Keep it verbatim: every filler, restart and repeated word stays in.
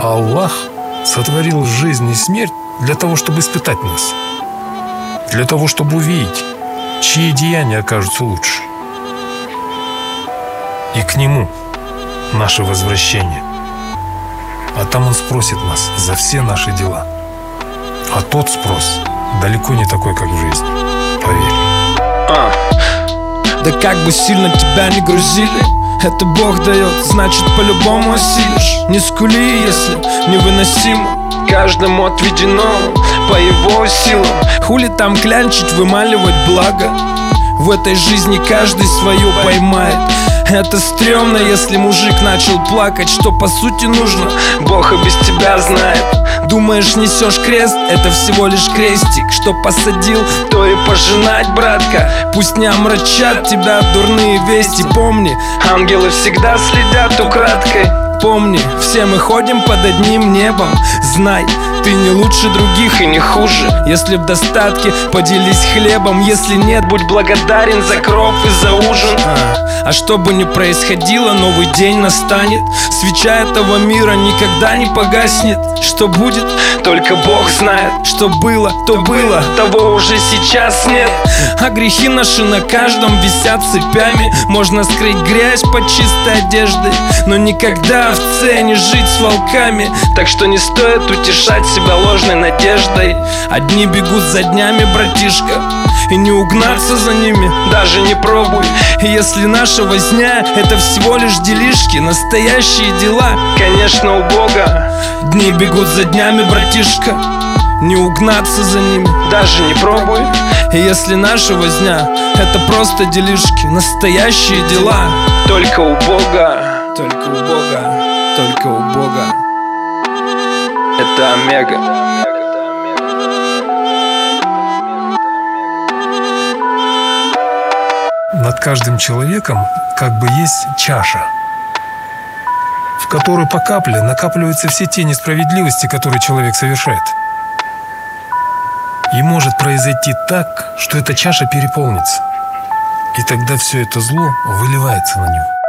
А Аллах сотворил жизнь и смерть для того, чтобы испытать нас, для того, чтобы увидеть, чьи деяния окажутся лучше. И к Нему наше возвращение. А там Он спросит нас за все наши дела. А тот спрос далеко не такой, как в жизни, поверь. а. Да как бы сильно тебя не грузили, это Бог дает, значит по-любому осилишь. Не скули, если невыносимо, каждому отведено по его силам. Хули там клянчить, вымаливать благо, в этой жизни каждый свое поймает. Это стрёмно, если мужик начал плакать, что по сути нужно, Бог и без тебя знает. Думаешь, несешь крест, это всего лишь крестик. Что посадил, то и пожинать, братка. Пусть не омрачат тебя дурные вести. Помни, ангелы всегда следят украдкой. Помни, все мы ходим под одним небом. Знай, ты не лучше других и не хуже. Если в достатке, поделись хлебом. Если нет, будь благодарен за кров и за ужин. А, а что бы ни происходило, новый день настанет. Свеча этого мира никогда не погаснет. Что будет, только Бог знает. Что было, то было, того уже сейчас нет. А грехи наши на каждом висят цепями. Можно скрыть грязь под чистой одеждой, но никогда в цене жить с волками. Так что не стоит утешать себя ложной надеждой. Одни бегут за днями, братишка, и не угнаться за ними даже не пробуй. И если наша возня — это всего лишь делишки, настоящие дела, конечно, у Бога. Дни бегут за днями, братишка, не угнаться за ними даже не пробуй. И если наша возня — это просто делишки, настоящие дела, только у Бога. Только у Бога, только у Бога. Это Омега. Над каждым человеком как бы есть чаша, в которой по капле накапливаются все те несправедливости, которые человек совершает. И может произойти так, что эта чаша переполнится, и тогда все это зло выливается на него.